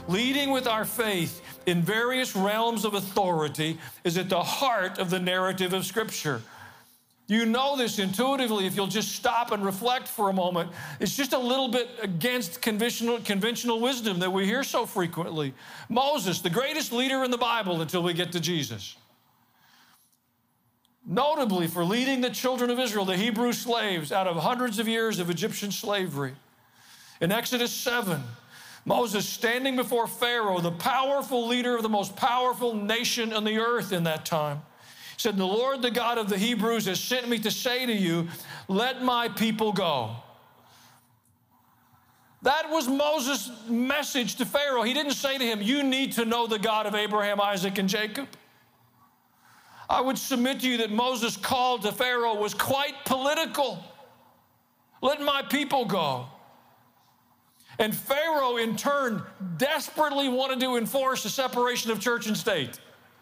Leading with our faith in various realms of authority is at the heart of the narrative of Scripture. You know this intuitively if you'll just stop and reflect for a moment. It's just a little bit against conventional wisdom that we hear so frequently. Moses, the greatest leader in the Bible until we get to Jesus. Notably for leading the children of Israel, the Hebrew slaves, out of hundreds of years of Egyptian slavery. In Exodus 7, Moses standing before Pharaoh, the powerful leader of the most powerful nation on the earth in that time, said, "The Lord, the God of the Hebrews, has sent me to say to you, let my people go." That was Moses' message to Pharaoh. He didn't say to him, "You need to know the God of Abraham, Isaac, and Jacob." I would submit to you that Moses' call to Pharaoh was quite political. Let my people go. And Pharaoh, in turn, desperately wanted to enforce the separation of church and state.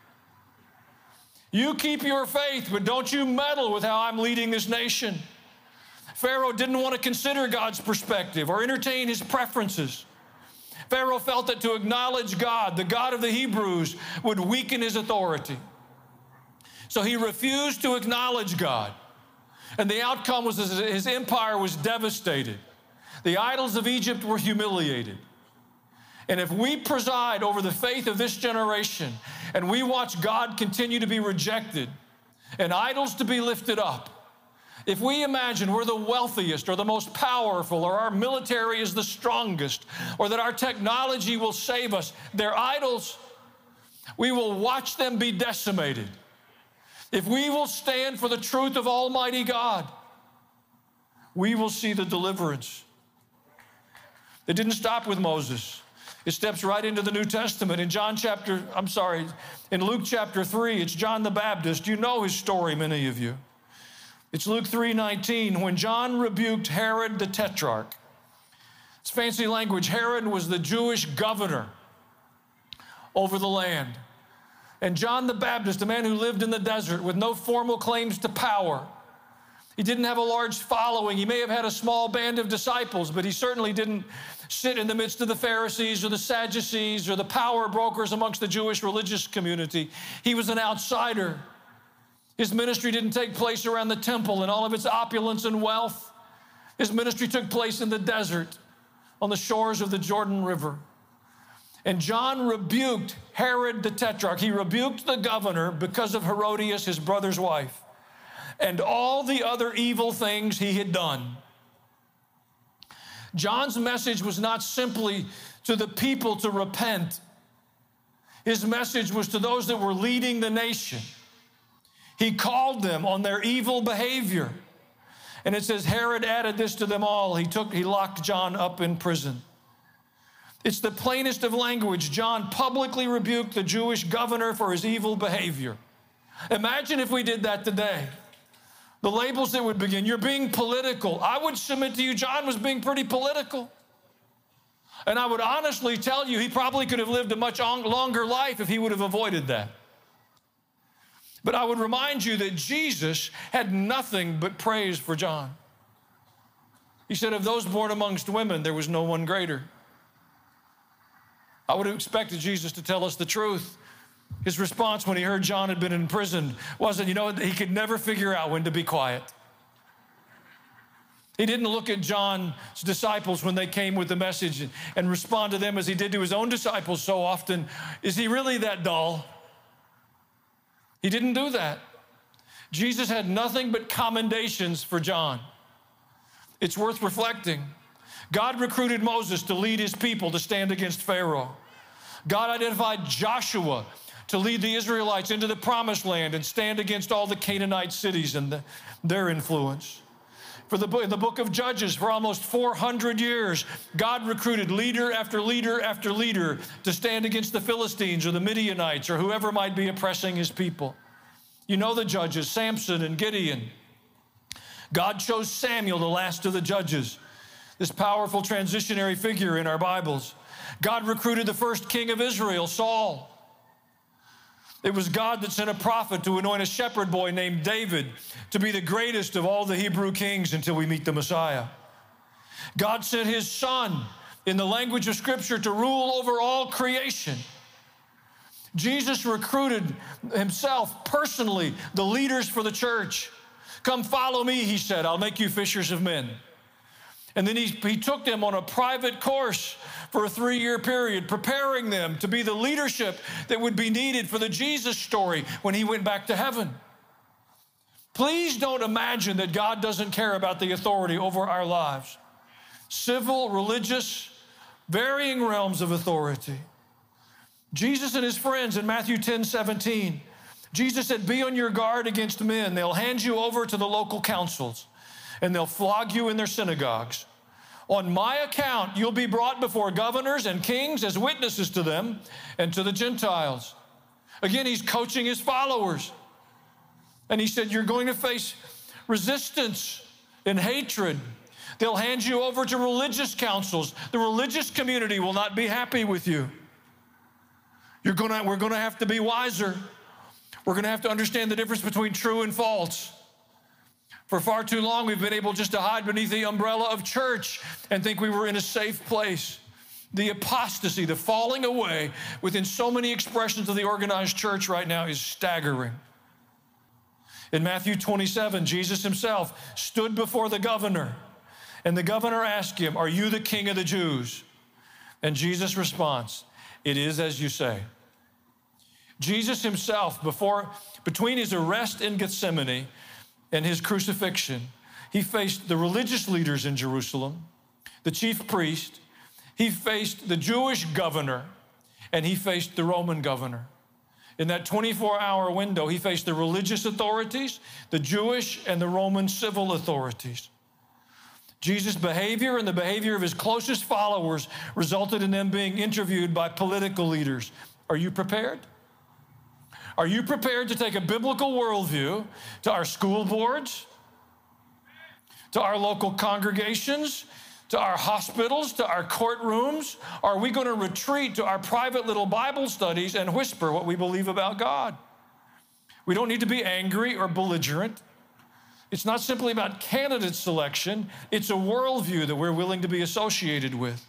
You keep your faith, but don't you meddle with how I'm leading this nation. Pharaoh didn't want to consider God's perspective or entertain his preferences. Pharaoh felt that to acknowledge God, the God of the Hebrews, would weaken his authority. So he refused to acknowledge God. And the outcome was his empire was devastated. The idols of Egypt were humiliated. And if we preside over the faith of this generation and we watch God continue to be rejected and idols to be lifted up, if we imagine we're the wealthiest or the most powerful or our military is the strongest or that our technology will save us, they're idols, we will watch them be decimated. If we will stand for the truth of Almighty God, we will see the deliverance. It didn't stop with Moses. It steps right into the New Testament. In Luke chapter 3, it's John the Baptist. You know his story, many of you. It's Luke 3:19, when John rebuked Herod the Tetrarch. It's fancy language. Herod was the Jewish governor over the land. And John the Baptist, a man who lived in the desert with no formal claims to power. He didn't have a large following. He may have had a small band of disciples, but he certainly didn't sit in the midst of the Pharisees or the Sadducees or the power brokers amongst the Jewish religious community. He was an outsider. His ministry didn't take place around the temple and all of its opulence and wealth. His ministry took place in the desert on the shores of the Jordan River. And John rebuked Herod the Tetrarch. He rebuked the governor because of Herodias, his brother's wife, and all the other evil things he had done. John's message was not simply to the people to repent. His message was to those that were leading the nation. He called them on their evil behavior. And it says Herod added this to them all. He locked John up in prison. It's the plainest of language. John publicly rebuked the Jewish governor for his evil behavior. Imagine if we did that today. The labels that would begin, you're being political. I would submit to you, John was being pretty political. And I would honestly tell you, he probably could have lived a much longer life if he would have avoided that. But I would remind you that Jesus had nothing but praise for John. He said, of those born amongst women, there was no one greater. I would have expected Jesus to tell us the truth. His response when he heard John had been in prison wasn't, he could never figure out when to be quiet. He didn't look at John's disciples when they came with the message and respond to them as he did to his own disciples so often. Is he really that dull? He didn't do that. Jesus had nothing but commendations for John. It's worth reflecting. God recruited Moses to lead his people to stand against Pharaoh. God identified Joshua to lead the Israelites into the promised land and stand against all the Canaanite cities and their influence. In the book of Judges, for almost 400 years, God recruited leader after leader after leader to stand against the Philistines or the Midianites or whoever might be oppressing his people. You know the judges, Samson and Gideon. God chose Samuel, the last of the judges, this powerful transitionary figure in our Bibles. God recruited the first king of Israel, Saul. It was God that sent a prophet to anoint a shepherd boy named David to be the greatest of all the Hebrew kings until we meet the Messiah. God sent his son in the language of Scripture, to rule over all creation. Jesus recruited himself personally the leaders for the church. Come follow me, he said, I'll make you fishers of men. And then he took them on a private course for a 3-year period, preparing them to be the leadership that would be needed for the Jesus story when he went back to heaven. Please don't imagine that God doesn't care about the authority over our lives. Civil, religious, varying realms of authority. Jesus and his friends in Matthew 10:17, Jesus said, be on your guard against men. They'll hand you over to the local councils, and they'll flog you in their synagogues. On my account, you'll be brought before governors and kings as witnesses to them and to the Gentiles. Again, he's coaching his followers. And he said, you're going to face resistance and hatred. They'll hand you over to religious councils. The religious community will not be happy with you. We're going to have to be wiser. We're going to have to understand the difference between true and false. For far too long, we've been able just to hide beneath the umbrella of church and think we were in a safe place. The apostasy, the falling away within so many expressions of the organized church right now is staggering. In Matthew 27, Jesus himself stood before the governor, and the governor asked him, are you the king of the Jews? And Jesus' response, it is as you say. Jesus himself, between his arrest in Gethsemane and his crucifixion, he faced the religious leaders in Jerusalem, the chief priest, he faced the Jewish governor, and he faced the Roman governor. In that 24-hour window, he faced the religious authorities, the Jewish and the Roman civil authorities. Jesus' behavior and the behavior of his closest followers resulted in them being interviewed by political leaders. Are you prepared? Are you prepared to take a biblical worldview to our school boards, to our local congregations, to our hospitals, to our courtrooms? Are we going to retreat to our private little Bible studies and whisper what we believe about God? We don't need to be angry or belligerent. It's not simply about candidate selection. It's a worldview that we're willing to be associated with.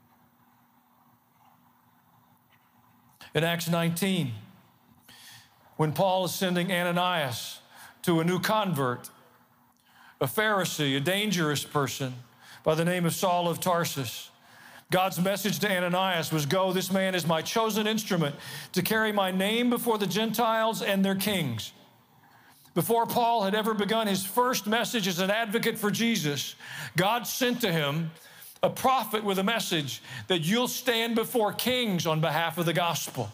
In Acts 19, when Paul is sending Ananias to a new convert, a Pharisee, a dangerous person by the name of Saul of Tarsus, God's message to Ananias was, go, this man is my chosen instrument to carry my name before the Gentiles and their kings. Before Paul had ever begun his first message as an advocate for Jesus, God sent to him a prophet with a message that you'll stand before kings on behalf of the gospel.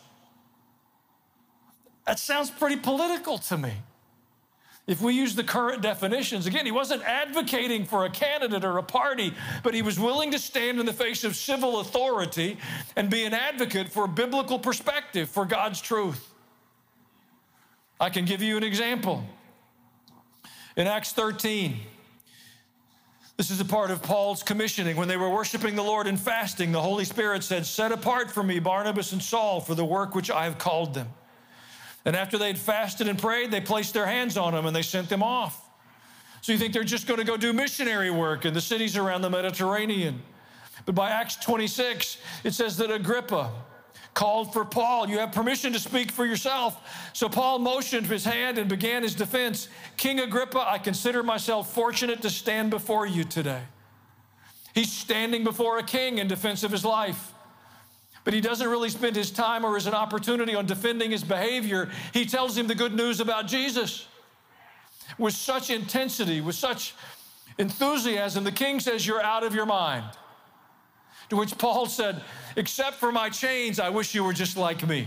That sounds pretty political to me. If we use the current definitions, again, he wasn't advocating for a candidate or a party, but he was willing to stand in the face of civil authority and be an advocate for a biblical perspective, for God's truth. I can give you an example. In Acts 13, this is a part of Paul's commissioning. When they were worshiping the Lord and fasting, the Holy Spirit said, set apart for me Barnabas and Saul for the work which I have called them. And after they'd fasted and prayed, they placed their hands on them and they sent them off. So you think they're just going to go do missionary work in the cities around the Mediterranean. But by Acts 26, it says that Agrippa called for Paul. You have permission to speak for yourself. So Paul motioned his hand and began his defense. King Agrippa, I consider myself fortunate to stand before you today. He's standing before a king in defense of his life. But he doesn't really spend his time or his opportunity on defending his behavior. He tells him the good news about Jesus. With such intensity, with such enthusiasm, the king says, you're out of your mind. To which Paul said, except for my chains, I wish you were just like me.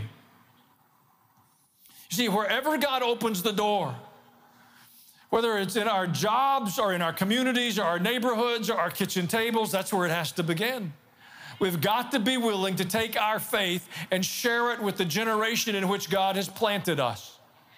You see, wherever God opens the door, whether it's in our jobs or in our communities or our neighborhoods or our kitchen tables, that's where it has to begin. We've got to be willing to take our faith and share it with the generation in which God has planted us.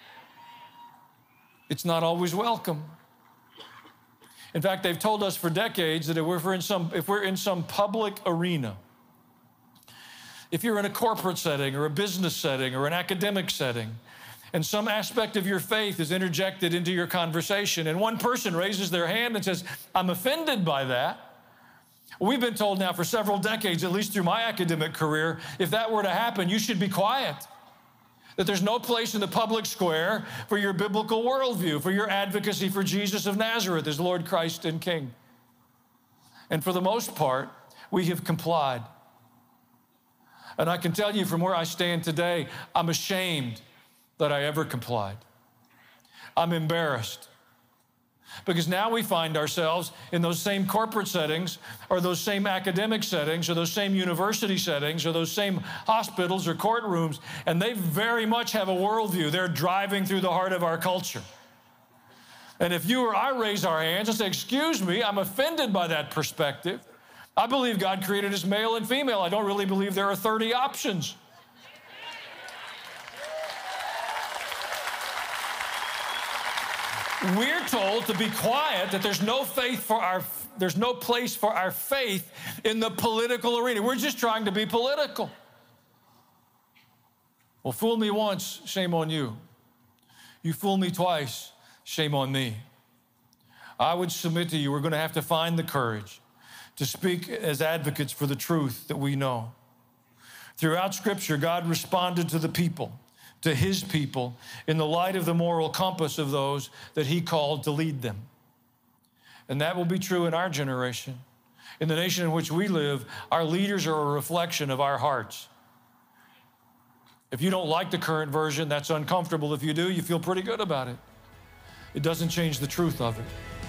It's not always welcome. In fact, they've told us for decades that if we're in some public arena, if you're in a corporate setting or a business setting or an academic setting, and some aspect of your faith is interjected into your conversation, and one person raises their hand and says, I'm offended by that, We've been told now for several decades, at least through my academic career, if that were to happen, you should be quiet. That there's no place in the public square for your biblical worldview, for your advocacy for Jesus of Nazareth as Lord, Christ, and King. And for the most part, we have complied. And I can tell you from where I stand today, I'm ashamed that I ever complied. I'm embarrassed. Because now we find ourselves in those same corporate settings, or those same academic settings, or those same university settings, or those same hospitals or courtrooms, and they very much have a worldview. They're driving through the heart of our culture. And if you or I raise our hands and say, excuse me, I'm offended by that perspective. I believe God created us male and female. I don't really believe there are 30 options. We're told to be quiet, that there's no place for our faith in the political arena. We're just trying to be political. Well, fool me once, shame on you. You fool me twice, shame on me. I would submit to you, we're going to have to find the courage to speak as advocates for the truth that we know. Throughout Scripture, God responded to the people, to his people, in the light of the moral compass of those that he called to lead them. And that will be true in our generation. In the nation in which we live, our leaders are a reflection of our hearts. If you don't like the current version, that's uncomfortable. If you do, you feel pretty good about it. It doesn't change the truth of it.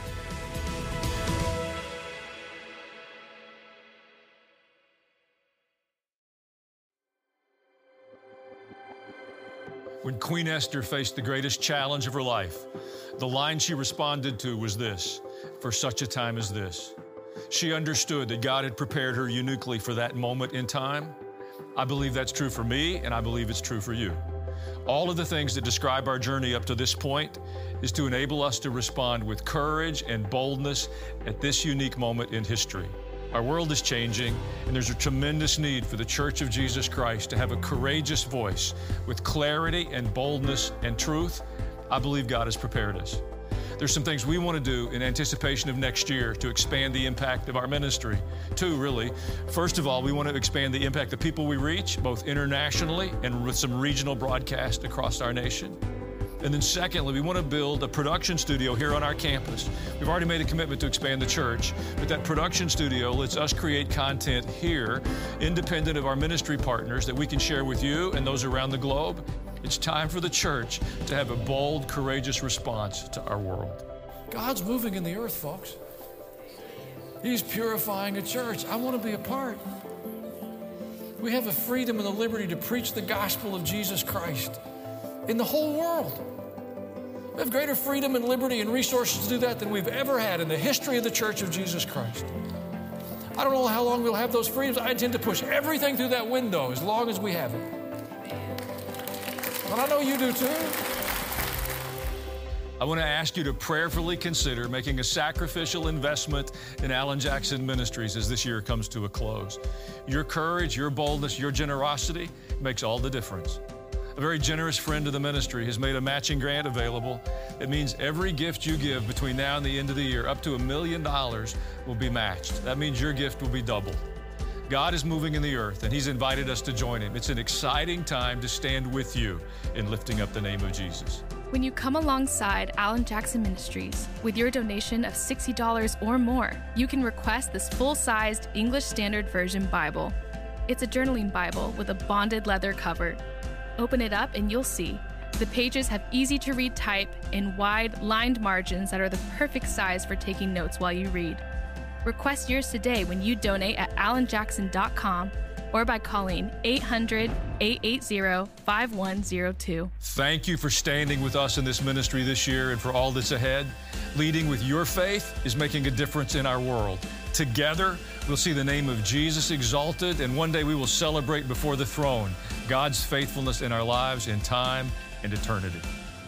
When Queen Esther faced the greatest challenge of her life, the line she responded to was this: for such a time as this. She understood that God had prepared her uniquely for that moment in time. I believe that's true for me, and I believe it's true for you. All of the things that describe our journey up to this point is to enable us to respond with courage and boldness at this unique moment in history. Our world is changing, and there's a tremendous need for the Church of Jesus Christ to have a courageous voice with clarity and boldness and truth. I believe God has prepared us. There's some things we want to do in anticipation of next year to expand the impact of our ministry. Two, really. First of all, we want to expand the impact of people we reach, both internationally and with some regional broadcast across our nation. And then secondly, we want to build a production studio here on our campus. We've already made a commitment to expand the church, but that production studio lets us create content here, independent of our ministry partners, that we can share with you and those around the globe. It's time for the church to have a bold, courageous response to our world. God's moving in the earth, folks. He's purifying a church. I want to be a part. We have the freedom and the liberty to preach the gospel of Jesus Christ in the whole world. We have greater freedom and liberty and resources to do that than we've ever had in the history of the Church of Jesus Christ. I don't know how long we'll have those freedoms. I intend to push everything through that window as long as we have it. And I know you do too. I want to ask you to prayerfully consider making a sacrificial investment in Alan Jackson Ministries as this year comes to a close. Your courage, your boldness, your generosity makes all the difference. A very generous friend of the ministry has made a matching grant available. It means every gift you give between now and the end of the year, up to $1 million, will be matched. That means your gift will be doubled. God is moving in the earth, and He's invited us to join Him. It's an exciting time to stand with you in lifting up the name of Jesus. When you come alongside Alan Jackson Ministries with your donation of $60 or more, you can request this full-sized English Standard Version Bible. It's a journaling Bible with a bonded leather cover. Open it up and you'll see the pages have easy-to-read type and wide, lined margins that are the perfect size for taking notes while you read. Request yours today when you donate at alanjackson.com or by calling 800-880-5102. Thank you for standing with us in this ministry this year and for all that's ahead. Leading with your faith is making a difference in our world. Together, we'll see the name of Jesus exalted, and one day we will celebrate before the throne God's faithfulness in our lives in time and eternity.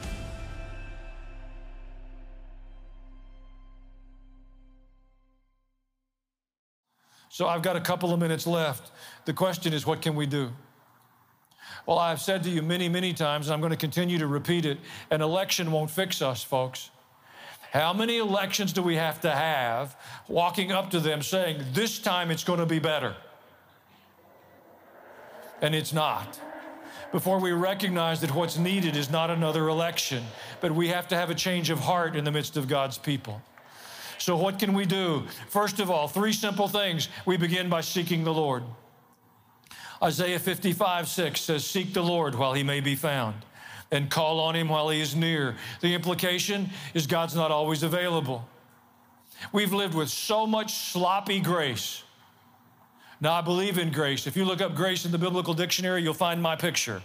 So I've got a couple of minutes left. The question is, what can we do? Well, I've said to you many, many times, and I'm going to continue to repeat it, an election won't fix us, folks. How many elections do we have to have walking up to them saying, this time it's going to be better? And it's not. Before we recognize that what's needed is not another election, but we have to have a change of heart in the midst of God's people. So what can we do? First of all, 3 simple things. We begin by seeking the Lord. Isaiah 55:6 says, seek the Lord while he may be found, and call on him while he is near. The implication is God's not always available. We've lived with so much sloppy grace. Now, I believe in grace. If you look up grace in the biblical dictionary, you'll find my picture.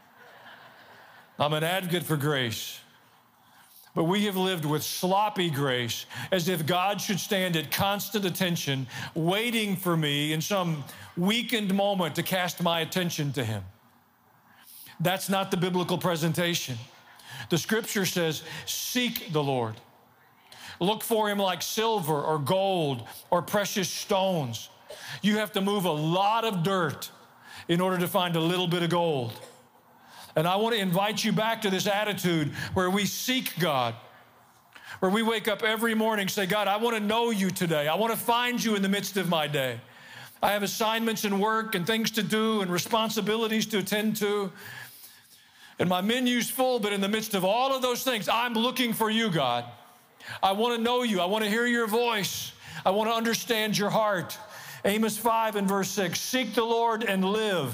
I'm an advocate for grace. But we have lived with sloppy grace, as if God should stand at constant attention, waiting for me in some weakened moment to cast my attention to him. That's not the biblical presentation. The scripture says, seek the Lord. Look for him like silver or gold or precious stones. You have to move a lot of dirt in order to find a little bit of gold. And I want to invite you back to this attitude where we seek God, where we wake up every morning and say, God, I want to know you today. I want to find you in the midst of my day. I have assignments and work and things to do and responsibilities to attend to. And my menu's full, but in the midst of all of those things, I'm looking for you, God. I want to know you. I want to hear your voice. I want to understand your heart. Amos 5 and verse 6, seek the Lord and live.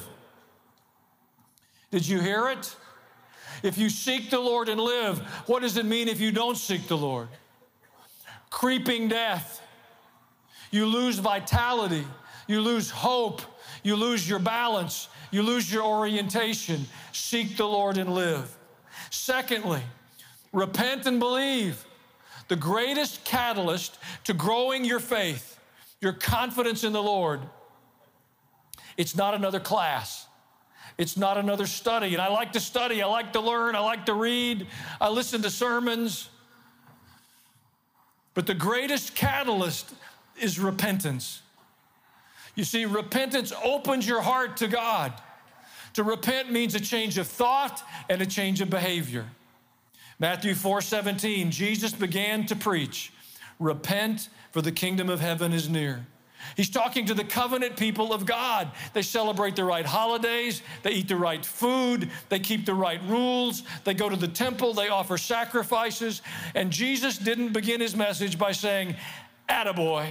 Did you hear it? If you seek the Lord and live, what does it mean if you don't seek the Lord? Creeping death. You lose vitality. You lose hope. You lose your balance. You lose your orientation. Seek the Lord and live. Secondly, repent and believe. The greatest catalyst to growing your faith, your confidence in the Lord, it's not another class. It's not another study. And I like to study. I like to learn. I like to read. I listen to sermons. But the greatest catalyst is repentance. You see, repentance opens your heart to God. To repent means a change of thought and a change of behavior. Matthew 4:17, Jesus began to preach, repent, for the kingdom of heaven is near. He's talking to the covenant people of God. They celebrate the right holidays. They eat the right food. They keep the right rules. They go to the temple. They offer sacrifices. And Jesus didn't begin his message by saying, attaboy.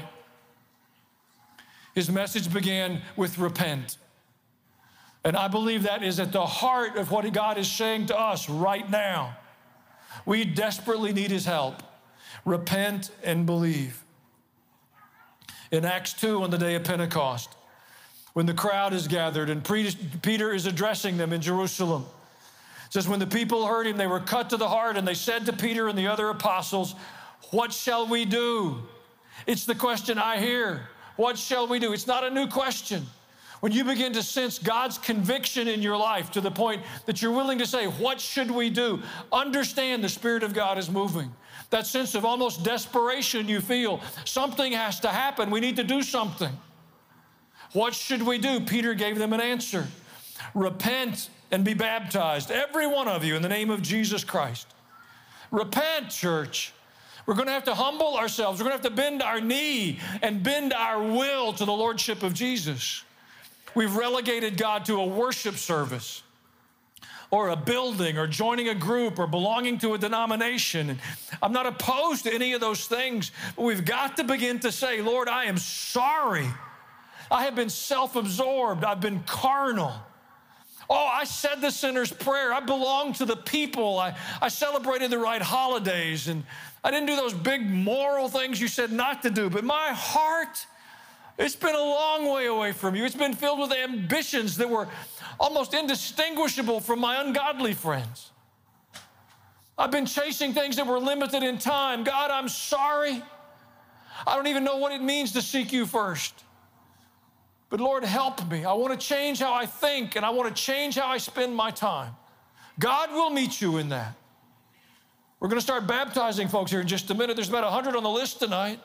His message began with repent. And I believe that is at the heart of what God is saying to us right now. We desperately need his help. Repent and believe. In Acts 2, on the day of Pentecost, when the crowd is gathered and Peter is addressing them in Jerusalem, it says, when the people heard him, they were cut to the heart, and they said to Peter and the other apostles, what shall we do? It's the question I hear. What shall we do? It's not a new question. When you begin to sense God's conviction in your life to the point that you're willing to say, what should we do? Understand the Spirit of God is moving. That sense of almost desperation you feel. Something has to happen. We need to do something. What should we do? Peter gave them an answer. Repent and be baptized, every one of you, in the name of Jesus Christ. Repent, church. We're going to have to humble ourselves. We're going to have to bend our knee and bend our will to the Lordship of Jesus. We've relegated God to a worship service or a building or joining a group or belonging to a denomination. And I'm not opposed to any of those things, but we've got to begin to say, Lord, I am sorry. I have been self-absorbed. I've been carnal. Oh, I said the sinner's prayer. I belong to the people. I celebrated the right holidays, and I didn't do those big moral things you said not to do, but my heart, it's been a long way away from you. It's been filled with ambitions that were almost indistinguishable from my ungodly friends. I've been chasing things that were limited in time. God, I'm sorry. I don't even know what it means to seek you first. But Lord, help me. I want to change how I think, and I want to change how I spend my time. God will meet you in that. We're going to start baptizing folks here in just a minute. There's about 100 on the list tonight.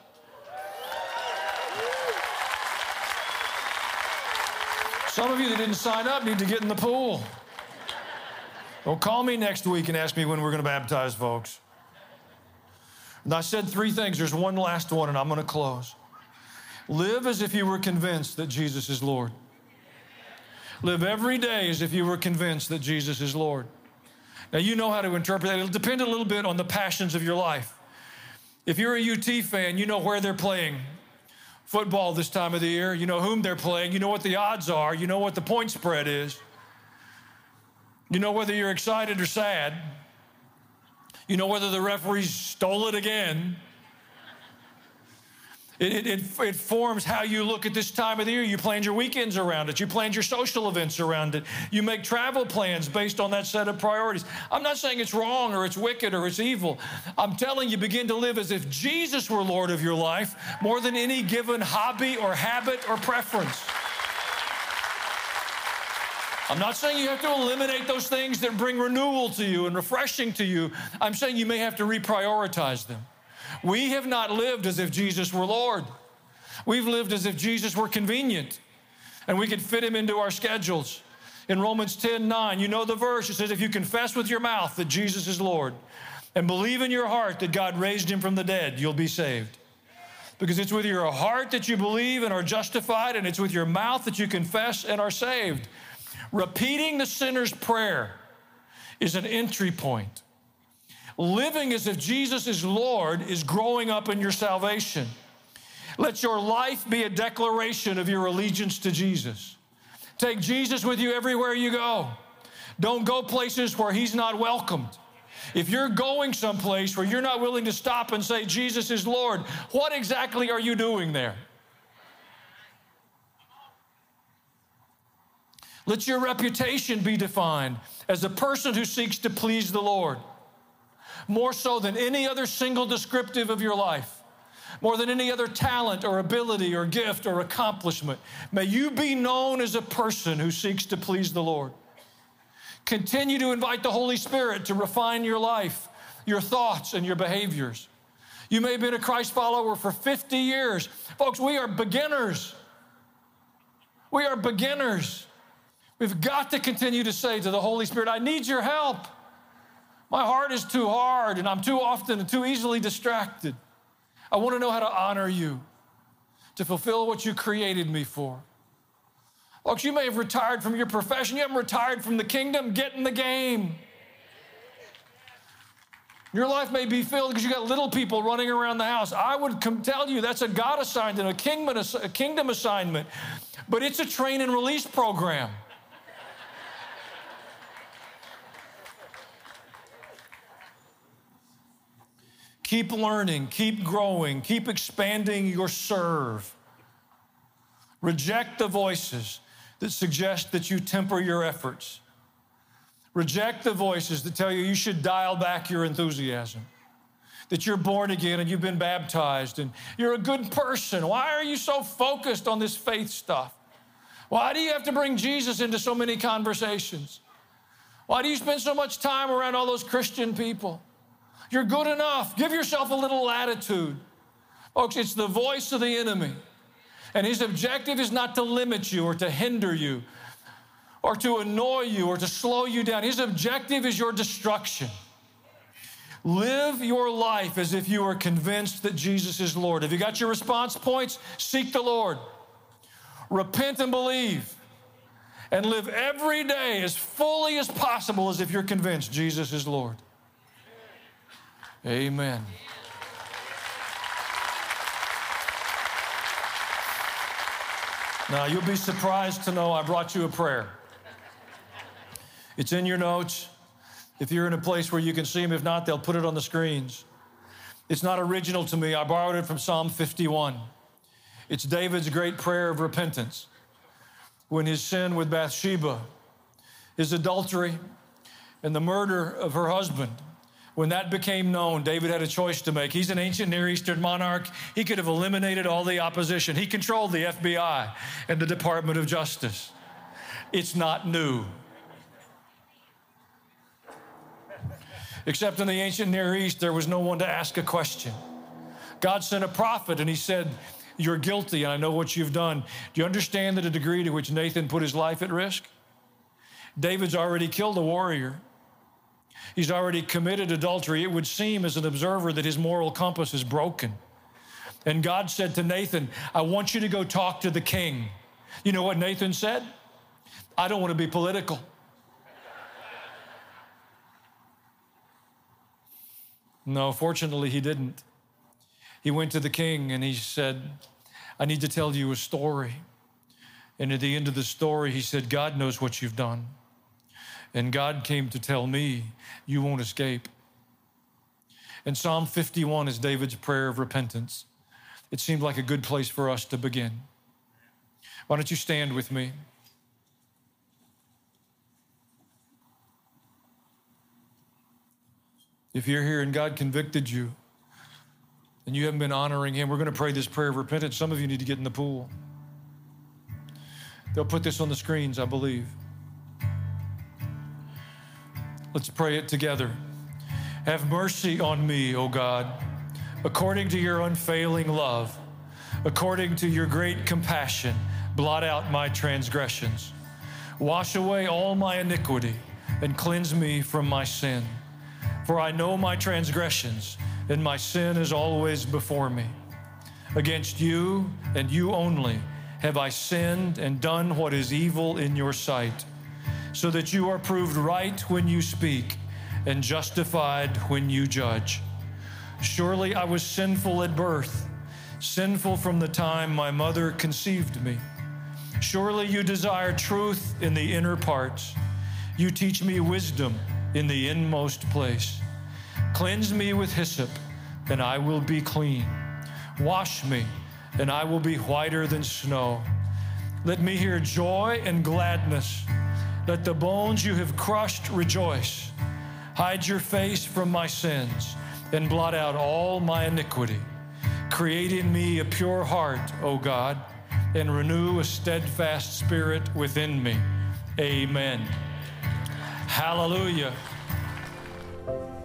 Some of you that didn't sign up need to get in the pool. Don't call me next week and ask me when we're going to baptize folks. And I said 3 things. There's one last one, and I'm going to close. Live as if you were convinced that Jesus is Lord. Live every day as if you were convinced that Jesus is Lord. Now, you know how to interpret that. It'll depend a little bit on the passions of your life. If you're a UT fan, you know where they're playing football this time of the year. You know whom they're playing. You know what the odds are. You know what the point spread is. You know whether you're excited or sad. You know whether the referees stole it again. It forms how you look at this time of the year. You plan your weekends around it. You plan your social events around it. You make travel plans based on that set of priorities. I'm not saying it's wrong or it's wicked or it's evil. I'm telling you, begin to live as if Jesus were Lord of your life more than any given hobby or habit or preference. I'm not saying you have to eliminate those things that bring renewal to you and refreshing to you. I'm saying you may have to reprioritize them. We have not lived as if Jesus were Lord. We've lived as if Jesus were convenient and we could fit him into our schedules. In Romans 10:9, you know the verse. It says, if you confess with your mouth that Jesus is Lord and believe in your heart that God raised him from the dead, you'll be saved. Because it's with your heart that you believe and are justified, and it's with your mouth that you confess and are saved. Repeating the sinner's prayer is an entry point. Living as if Jesus is Lord is growing up in your salvation. Let your life be a declaration of your allegiance to Jesus. Take Jesus with you everywhere you go. Don't go places where he's not welcomed. If you're going someplace where you're not willing to stop and say, Jesus is Lord, what exactly are you doing there? Let your reputation be defined as a person who seeks to please the Lord. More so than any other single descriptive of your life, more than any other talent or ability or gift or accomplishment. May you be known as a person who seeks to please the Lord. Continue to invite the Holy Spirit to refine your life, your thoughts, and your behaviors. You may have been a Christ follower for 50 years. Folks, we are beginners. We are beginners. We've got to continue to say to the Holy Spirit, I need your help. My heart is too hard, and I'm too often and too easily distracted. I want to know how to honor you, to fulfill what you created me for. Folks, you may have retired from your profession. You haven't retired from the kingdom. Get in the game. Your life may be filled because you got little people running around the house. I would tell you that's a God assignment, a kingdom assignment, but it's a train and release program. Keep learning, keep growing, keep expanding your serve. Reject the voices that suggest that you temper your efforts. Reject the voices that tell you you should dial back your enthusiasm, that you're born again and you've been baptized and you're a good person. Why are you so focused on this faith stuff? Why do you have to bring Jesus into so many conversations? Why do you spend so much time around all those Christian people? You're good enough. Give yourself a little latitude. Folks, it's the voice of the enemy. And his objective is not to limit you or to hinder you or to annoy you or to slow you down. His objective is your destruction. Live your life as if you are convinced that Jesus is Lord. Have you got your response points? Seek the Lord. Repent and believe. And live every day as fully as possible as if you're convinced Jesus is Lord. Amen. Now, you'll be surprised to know I brought you a prayer. It's in your notes. If you're in a place where you can see them, if not, they'll put it on the screens. It's not original to me. I borrowed it from Psalm 51. It's David's great prayer of repentance. When his sin with Bathsheba, his adultery, and the murder of her husband, when that became known, David had a choice to make. He's an ancient Near Eastern monarch. He could have eliminated all the opposition. He controlled the FBI and the Department of Justice. It's not new. Except in the ancient Near East, there was no one to ask a question. God sent a prophet and he said, you're guilty and I know what you've done. Do you understand the degree to which Nathan put his life at risk? David's already killed a warrior. He's already committed adultery. It would seem as an observer that his moral compass is broken. And God said to Nathan, I want you to go talk to the king. You know what Nathan said? I don't want to be political. No, fortunately, he didn't. He went to the king and he said, I need to tell you a story. And at the end of the story, he said, God knows what you've done. And God came to tell me, you won't escape. And Psalm 51 is David's prayer of repentance. It seemed like a good place for us to begin. Why don't you stand with me? If you're here and God convicted you and you haven't been honoring him, we're going to pray this prayer of repentance. Some of you need to get in the pool. They'll put this on the screens, I believe. Let's pray it together. Have mercy on me, O God, according to your unfailing love, according to your great compassion, blot out my transgressions. Wash away all my iniquity and cleanse me from my sin. For I know my transgressions, and my sin is always before me. Against you and you only have I sinned and done what is evil in your sight, so that you are proved right when you speak and justified when you judge. Surely I was sinful at birth, sinful from the time my mother conceived me. Surely you desire truth in the inner parts. You teach me wisdom in the inmost place. Cleanse me with hyssop, and I will be clean. Wash me, and I will be whiter than snow. Let me hear joy and gladness. Let the bones you have crushed rejoice. Hide your face from my sins and blot out all my iniquity. Create in me a pure heart, O God, and renew a steadfast spirit within me. Amen. Hallelujah.